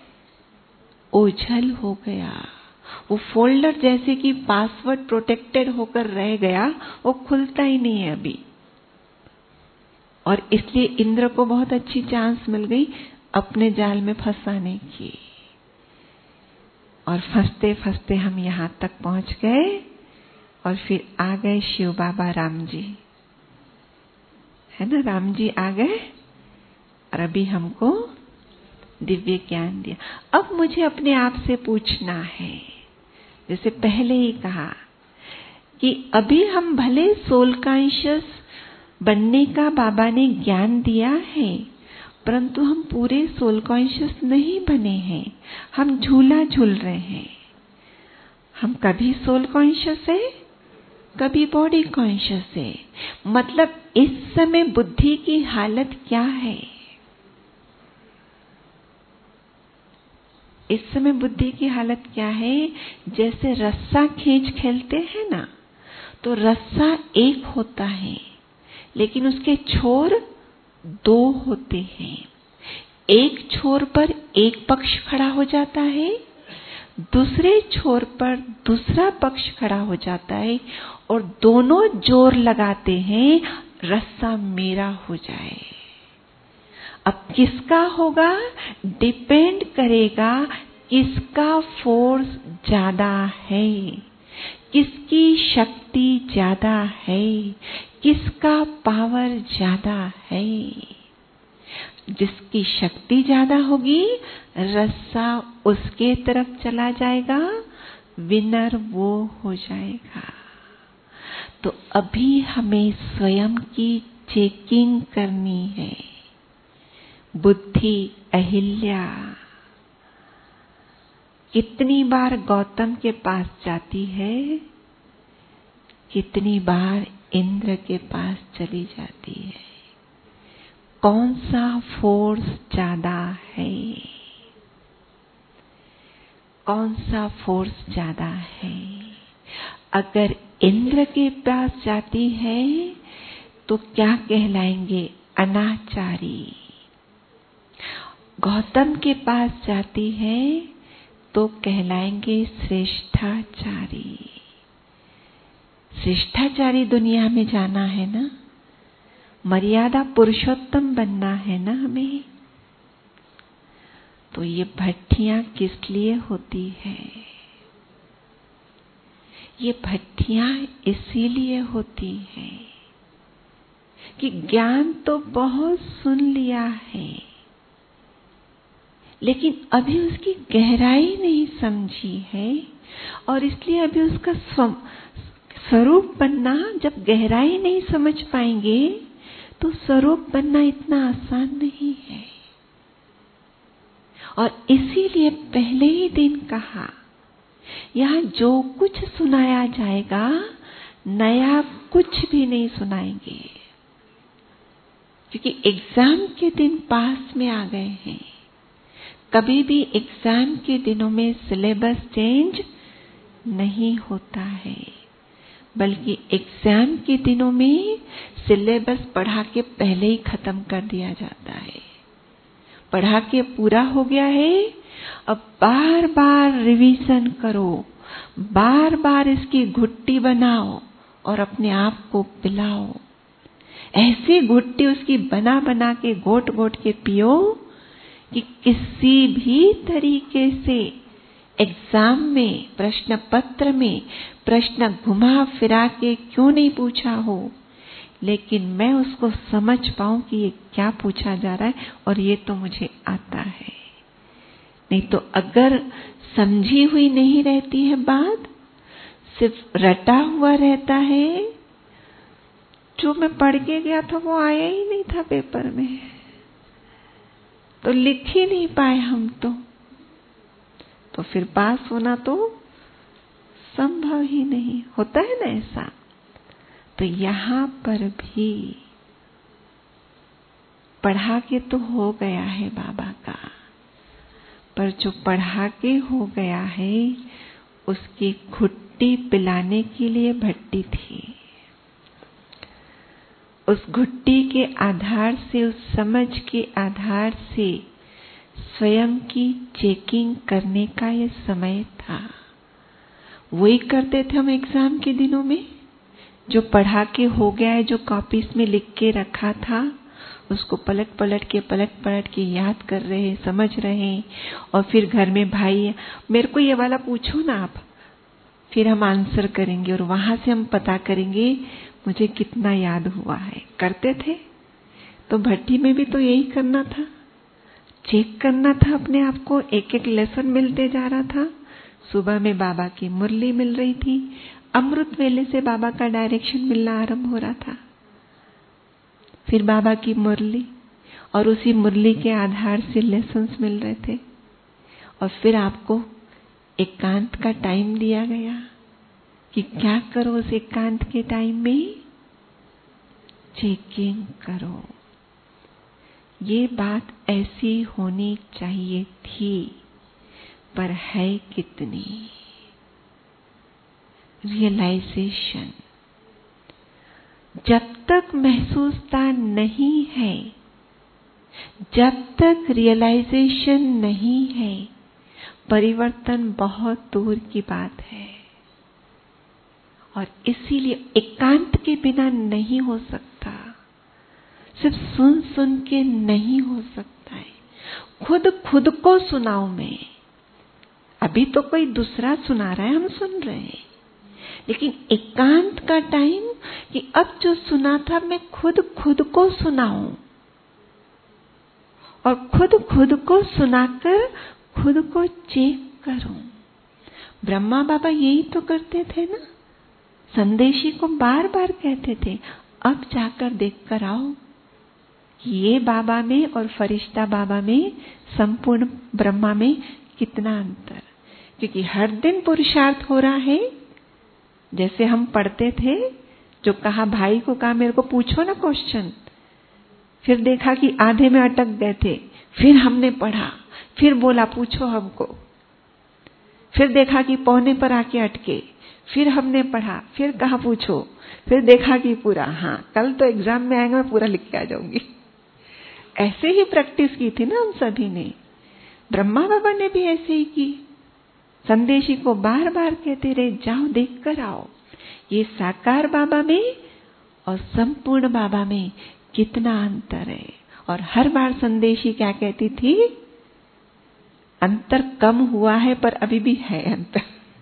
ओझल हो गया। वो फोल्डर जैसे कि पासवर्ड प्रोटेक्टेड होकर रह गया, वो खुलता ही नहीं है अभी। और इसलिए इंद्र को बहुत अच्छी चांस मिल गई अपने जाल में फंसाने की। और फंसते फंसते हम यहां तक पहुंच गए और फिर आ गए शिव बाबा राम जी, है ना, राम जी आ गए और अभी हमको दिव्य ज्ञान दिया। अब मुझे अपने आप से पूछना है, जैसे पहले ही कहा कि अभी हम भले सोल कॉन्शियस बनने का बाबा ने ज्ञान दिया है, परंतु हम पूरे सोल कॉन्शियस नहीं बने हैं, हम झूला झूल रहे हैं। हम कभी सोल कॉन्शियस है, कभी बॉडी कॉन्शियस है। मतलब इस समय बुद्धि की हालत क्या है? इस समय बुद्धि की हालत क्या है? जैसे रस्सा खींच खेलते हैं ना, तो रस्सा एक होता है लेकिन उसके छोर दो होते हैं। एक छोर पर एक पक्ष खड़ा हो जाता है, दूसरे छोर पर दूसरा पक्ष खड़ा हो जाता है और दोनों जोर लगाते हैं रस्सा मेरा हो जाए। अब किसका होगा? डिपेंड करेगा किसका फोर्स ज्यादा है, किसकी शक्ति ज्यादा है, किसका पावर ज्यादा है। जिसकी शक्ति ज्यादा होगी रस्सा उसके तरफ चला जाएगा, विनर वो हो जाएगा। तो अभी हमें स्वयं की चेकिंग करनी है। बुद्धि अहिल्या कितनी बार गौतम के पास जाती है, कितनी बार इंद्र के पास चली जाती है। कौन सा फोर्स ज्यादा है? कौन सा फोर्स ज्यादा है? अगर इंद्र के पास जाती है तो क्या कहलाएंगे? अनाचारी। गौतम के पास जाती है तो कहलाएंगे श्रेष्ठाचारी। श्रेष्ठाचारी दुनिया में जाना है ना, मर्यादा पुरुषोत्तम बनना है ना हमें। तो ये भट्टियां किस लिए होती है? ये भट्टियां इसीलिए होती है कि ज्ञान तो बहुत सुन लिया है, लेकिन अभी उसकी गहराई नहीं समझी है, और इसलिए अभी उसका स्वरूप बनना, जब गहराई नहीं समझ पाएंगे तो स्वरूप बनना इतना आसान नहीं है। और इसीलिए पहले ही दिन कहा, यहां जो कुछ सुनाया जाएगा नया कुछ भी नहीं सुनाएंगे, क्योंकि एग्जाम के दिन पास में आ गए हैं। कभी भी एग्जाम के दिनों में सिलेबस चेंज नहीं होता है, बल्कि एग्जाम के दिनों में सिलेबस पढ़ा के पहले ही खत्म कर दिया जाता है। पढ़ा के पूरा हो गया है, अब बार बार रिवीजन करो, बार बार इसकी घुट्टी बनाओ और अपने आप को पिलाओ। ऐसी घुट्टी उसकी बना बना के घोट घोट के पियो कि किसी भी तरीके से एग्जाम में, प्रश्न पत्र में प्रश्न घुमा फिरा के क्यों नहीं पूछा हो, लेकिन मैं उसको समझ पाऊं कि ये क्या पूछा जा रहा है और ये तो मुझे आता है। नहीं तो अगर समझी हुई नहीं रहती है बात, सिर्फ रटा हुआ रहता है, जो मैं पढ़ के गया था वो आया ही नहीं था पेपर में, तो लिख ही नहीं पाए हम तो फिर पास होना तो संभव ही नहीं होता है ना ऐसा। तो यहां पर भी पढ़ा के तो हो गया है बाबा का, पर जो पढ़ा के हो गया है उसकी घुट्टी पिलाने के लिए भट्टी थी। उस घुट्टी के आधार से, उस समझ के आधार से स्वयं की चेकिंग करने का यह समय था। वही करते थे हम एग्जाम के दिनों में, जो पढ़ा के हो गया है, जो कॉपीज में लिख के रखा था, उसको पलट पलट के याद कर रहे हैं, समझ रहे हैं। और फिर घर में भाई, मेरे को ये वाला पूछो ना आप, फिर हम आंसर करेंगे और वहां से हम पता करेंगे मुझे कितना याद हुआ है। करते थे तो भट्टी में भी तो यही करना था, चेक करना था अपने आप को। एक एक लेसन मिलते जा रहा था। सुबह में बाबा की मुरली मिल रही थी, अमृत वेले से बाबा का डायरेक्शन मिलना आरंभ हो रहा था। फिर बाबा की मुरली और उसी मुरली के आधार से लेसन्स मिल रहे थे। और फिर आपको एकांत का टाइम दिया गया कि क्या करो उस एकांत के टाइम में? चेकिंग करो। ये बात ऐसी होनी चाहिए थी, पर है कितनी? रियलाइजेशन जब तक महसूसता नहीं है, जब तक रियलाइजेशन नहीं है, परिवर्तन बहुत दूर की बात है। और इसीलिए एकांत के बिना नहीं हो सकता, सिर्फ सुन सुन के नहीं हो सकता है। खुद को सुनाओ मैं, अभी तो कोई दूसरा सुना रहा है, हम सुन रहे हैं। लेकिन एकांत का टाइम कि अब जो सुना था मैं खुद को सुनाऊं और खुद को सुनाकर खुद को चेक करूं। ब्रह्मा बाबा यही तो करते थे ना, संदेशी को बार बार कहते थे अब जाकर देख कर आओ ये बाबा में और फरिश्ता बाबा में, संपूर्ण ब्रह्मा में कितना अंतर। क्योंकि हर दिन पुरुषार्थ हो रहा है। जैसे हम पढ़ते थे, जो कहा भाई को कहा मेरे को पूछो ना क्वेश्चन, फिर देखा कि आधे में अटक गए थे, फिर हमने पढ़ा, फिर बोला पूछो हमको, फिर देखा कि पौने पर आके अटके, फिर हमने पढ़ा, फिर कहा पूछो, फिर देखा कि पूरा, हाँ कल तो एग्जाम में आएगा मैं पूरा लिख के आ जाऊंगी। ऐसे ही प्रैक्टिस की थी ना हम सभी ने। ब्रह्मा बाबा ने भी ऐसे ही की। संदेशी को बार बार कहते रहे जाओ देख कर आओ ये साकार बाबा में और संपूर्ण बाबा में कितना अंतर है। और हर बार संदेशी क्या कहती थी? अंतर कम हुआ है पर अभी भी है अंतर।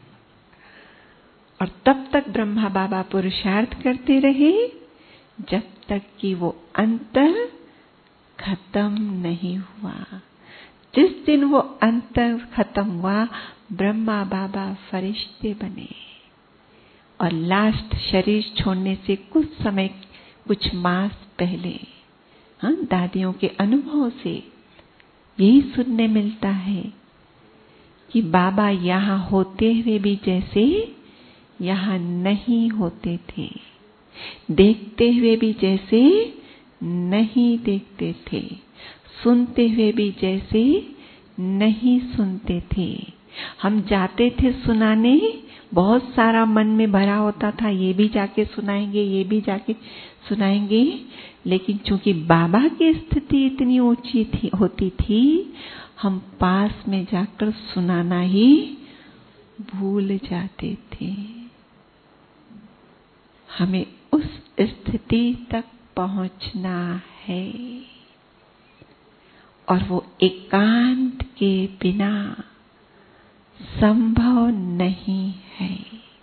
और तब तक ब्रह्मा बाबा पुरुषार्थ करते रहे जब तक कि वो अंतर खत्म नहीं हुआ। जिस दिन वो अंतर खत्म हुआ, ब्रह्मा बाबा फरिश्ते बने। और लास्ट शरीर छोड़ने से कुछ समय, कुछ मास पहले, हाँ, दादियों के अनुभव से यही सुनने मिलता है कि बाबा यहाँ होते हुए भी जैसे यहाँ नहीं होते थे, देखते हुए भी जैसे नहीं देखते थे, सुनते हुए भी जैसे नहीं सुनते थे। हम जाते थे सुनाने, बहुत सारा मन में भरा होता था, ये भी जाके सुनाएंगे, ये भी जाके सुनाएंगे। लेकिन चूंकि बाबा की स्थिति इतनी ऊंची होती थी, हम पास में जाकर सुनाना ही भूल जाते थे। हमें उस स्थिति तक पहुंचना है और वो एकांत के बिना संभव नहीं है।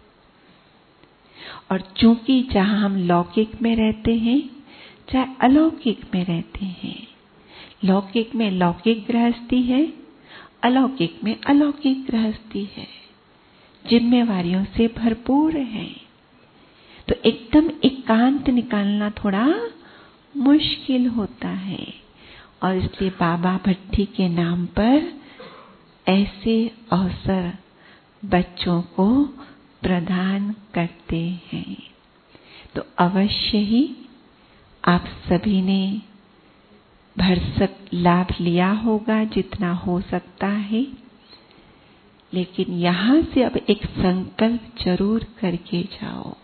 और चूंकि जहां हम लौकिक में रहते हैं, चाहे अलौकिक में रहते हैं, लौकिक में लौकिक गृहस्थी है, अलौकिक में अलौकिक गृहस्थी है, जिम्मेवारियों से भरपूर है, तो एकदम एकांत निकालना थोड़ा मुश्किल होता है। और इसलिए बाबा भट्टी के नाम पर ऐसे अवसर बच्चों को प्रदान करते हैं। तो अवश्य ही आप सभी ने भरसक लाभ लिया होगा जितना हो सकता है। लेकिन यहां से अब एक संकल्प जरूर करके जाओ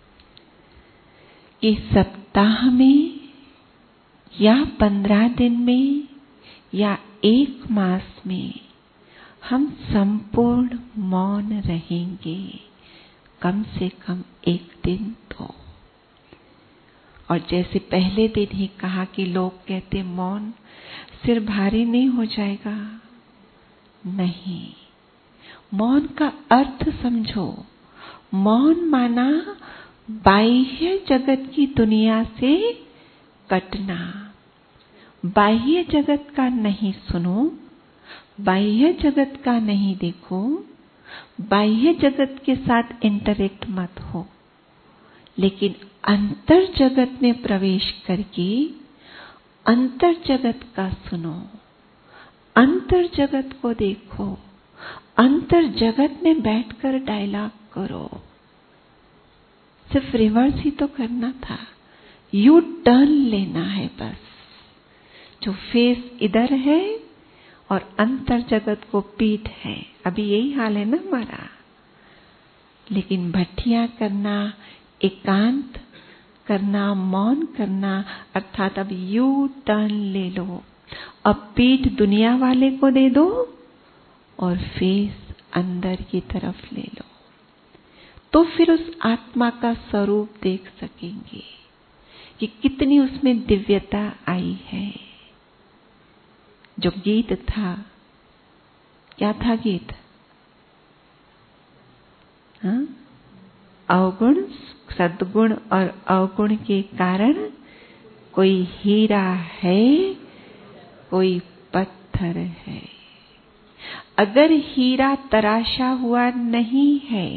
कि सप्ताह में या 15 दिन में या 1 मास में हम संपूर्ण मौन रहेंगे, कम से कम 1 दिन तो। और जैसे पहले दिन ही कहा कि लोग कहते मौन सिर भारी नहीं हो जाएगा, नहीं, मौन का अर्थ समझो। मौन माना बाह्य जगत की दुनिया से कटना। बाह्य जगत का नहीं सुनो, बाह्य जगत का नहीं देखो, बाह्य जगत के साथ इंटरेक्ट मत हो, लेकिन अंतर जगत में प्रवेश करके अंतर जगत का सुनो, अंतर जगत को देखो, अंतर जगत में बैठकर डायलॉग करो। सिर्फ रिवर्स ही तो करना था, यू टर्न लेना है बस। जो फेस इधर है और अंतर जगत को पीठ है। अभी यही हाल है ना हमारा। लेकिन भट्टियां करना, एकांत करना, मौन करना, अर्थात अब यू टर्न ले लो। अब पीठ दुनिया वाले को दे दो और फेस अंदर की तरफ ले लो, तो फिर उस आत्मा का स्वरूप देख सकेंगे कि कितनी उसमें दिव्यता आई है। जो गीत था, क्या था गीत? हाँ? अवगुण, सद्गुण और अवगुण के कारण कोई हीरा है, कोई पत्थर है। अगर हीरा तराशा हुआ नहीं है,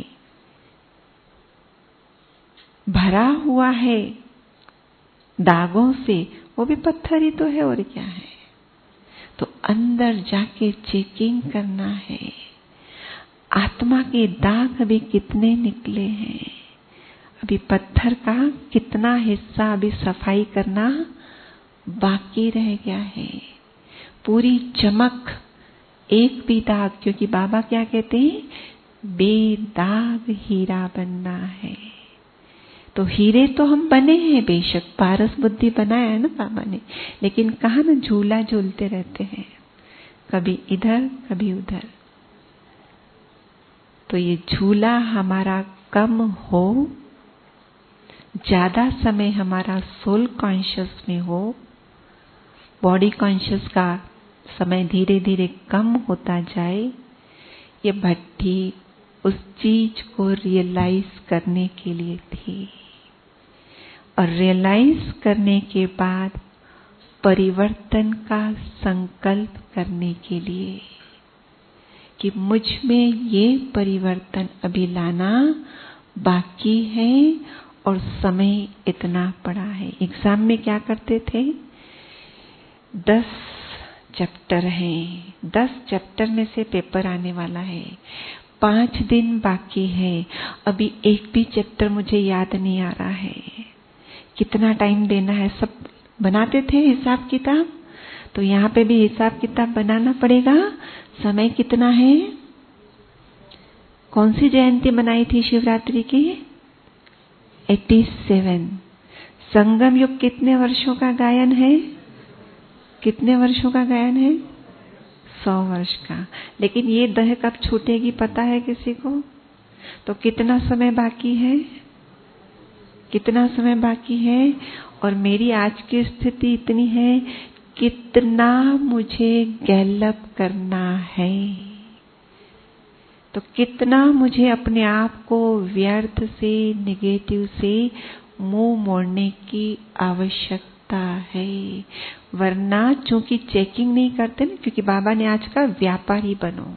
भरा हुआ है दागों से, वो भी पत्थर ही तो है और क्या है। तो अंदर जाके चेकिंग करना है, आत्मा के दाग अभी कितने निकले हैं, अभी पत्थर का कितना हिस्सा अभी सफाई करना बाकी रह गया है। पूरी चमक, एक भी दाग, क्योंकि बाबा क्या कहते हैं, बेदाग हीरा बनना है। तो हीरे तो हम बने हैं बेशक, पारस बुद्धि बनाया है ना बाबा ने, लेकिन कहाँ ना झूला झूलते रहते हैं, कभी इधर कभी उधर। तो ये झूला हमारा कम हो, ज्यादा समय हमारा सोल कॉन्शियस में हो, बॉडी कॉन्शियस का समय धीरे धीरे कम होता जाए। ये भट्टी उस चीज को रियलाइज करने के लिए थी, और रियलाइज करने के बाद परिवर्तन का संकल्प करने के लिए कि मुझ में ये परिवर्तन अभी लाना बाकी है और समय इतना पड़ा है। एग्जाम में क्या करते थे, 10 चैप्टर हैं, 10 चैप्टर में से पेपर आने वाला है, 5 दिन बाकी है, अभी एक भी चैप्टर मुझे याद नहीं आ रहा है, कितना टाइम देना है, सब बनाते थे हिसाब किताब। तो यहाँ पे भी हिसाब किताब बनाना पड़ेगा। समय कितना है? कौन सी जयंती मनाई थी शिवरात्रि की? 87। संगम युग कितने वर्षों का गायन है? कितने वर्षों का गायन है? 100 वर्ष का। लेकिन ये दह कब छूटेगी पता है किसी को? तो कितना समय बाकी है? कितना समय बाकी है? और मेरी आज की स्थिति इतनी है, कितना मुझे गैलअप करना है, तो कितना मुझे अपने आप को व्यर्थ से, नेगेटिव से मुंह मोड़ने की आवश्यकता है। वरना चूंकि चेकिंग नहीं करते ना, क्योंकि बाबा ने आज कहा व्यापारी बनो।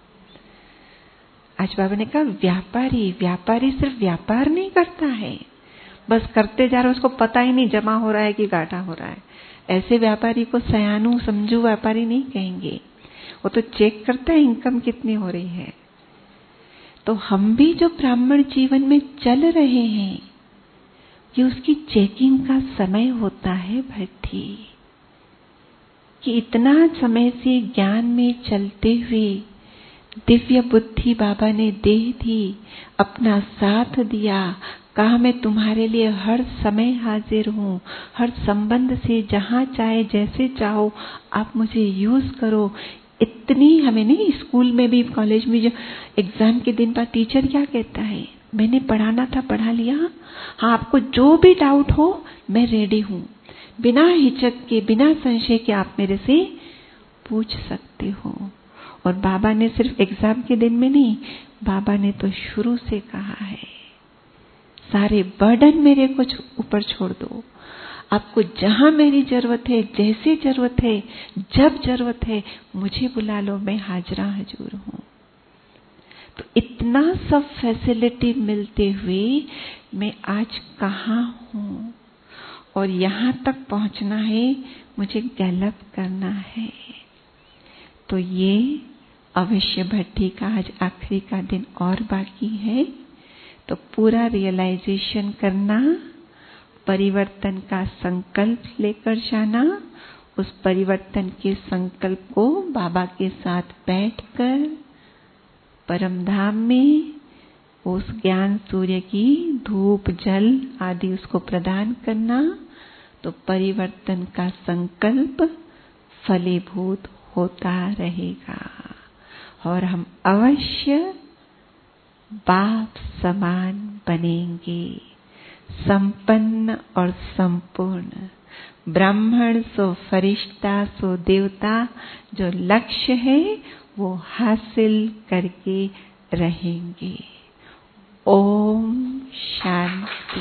आज बाबा ने कहा व्यापारी, व्यापारी सिर्फ व्यापार नहीं करता है, बस करते जा रहा है, उसको पता ही नहीं जमा हो रहा है कि घाटा हो रहा है। ऐसे व्यापारी को सयानू समझू व्यापारी नहीं कहेंगे, वो तो चेक करता है इनकम कितनी हो रही है। तो हम भी जो ब्राह्मण जीवन में चल रहे हैं, ये उसकी चेकिंग का समय होता है भट्टी, कि इतना समय से ज्ञान में चलते हुए दिव्य बुद्धि बाबा ने दे दी, अपना साथ दिया, कहा मैं तुम्हारे लिए हर समय हाजिर हूँ, हर संबंध से जहाँ चाहे जैसे चाहो आप मुझे यूज करो। इतनी हमें नहीं, स्कूल में भी कॉलेज में जो एग्जाम के दिन बाद टीचर क्या कहता है, मैंने पढ़ाना था पढ़ा लिया, हाँ आपको जो भी डाउट हो मैं रेडी हूँ, बिना हिचक के बिना संशय के आप मेरे से पूछ सकते हो। और बाबा ने सिर्फ एग्जाम के दिन में नहीं, बाबा ने तो शुरू से कहा है, सारे बर्डन मेरे को ऊपर छोड़ दो, आपको जहां मेरी जरूरत है, जैसे जरूरत है, जब जरूरत है, मुझे बुला लो, मैं हाजरा हजूर हूं। तो इतना सब फैसिलिटी मिलते हुए मैं आज कहां हूं और यहां तक पहुंचना है, मुझे गैलप करना है। तो ये अवश्य भट्टी का आज आखिरी का दिन और बाकी है। तो पूरा रियलाइजेशन करना, परिवर्तन का संकल्प लेकर जाना, उस परिवर्तन के संकल्प को बाबा के साथ बैठकर परम धाम में उस ज्ञान सूर्य की धूप जल आदि उसको प्रदान करना, तो परिवर्तन का संकल्प फलीभूत होता रहेगा और हम अवश्य बाप समान बनेंगे, संपन्न और संपूर्ण, ब्राह्मण सो फरिश्ता सो देवता, जो लक्ष्य है वो हासिल करके रहेंगे। ओम शांति।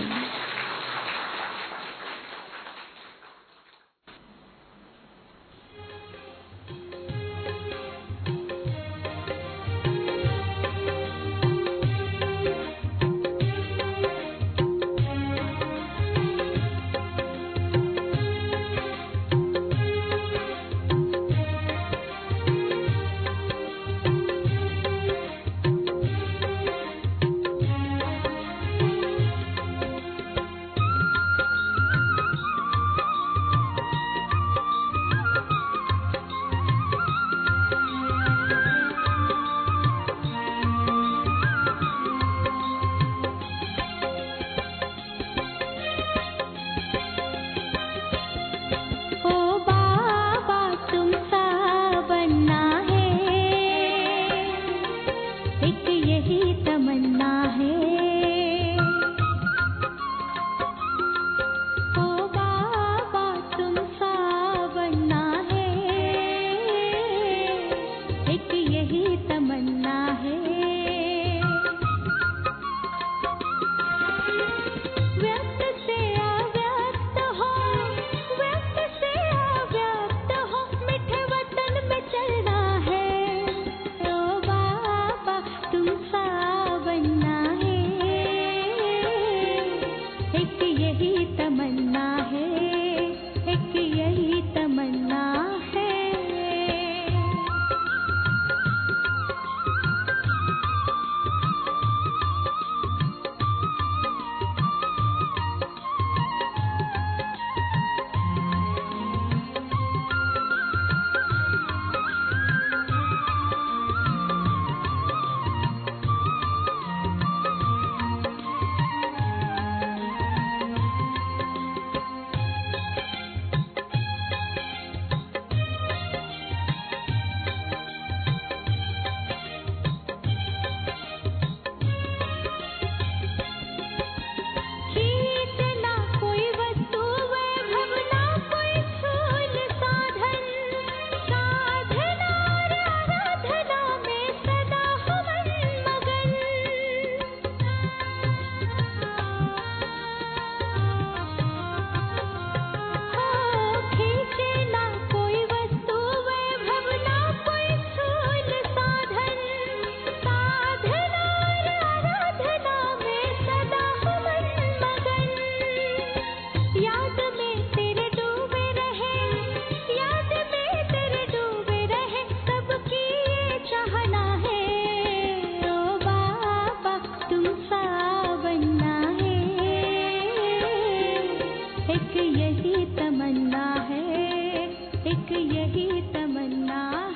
एक यही तमन्ना है, एक यही तमन्ना।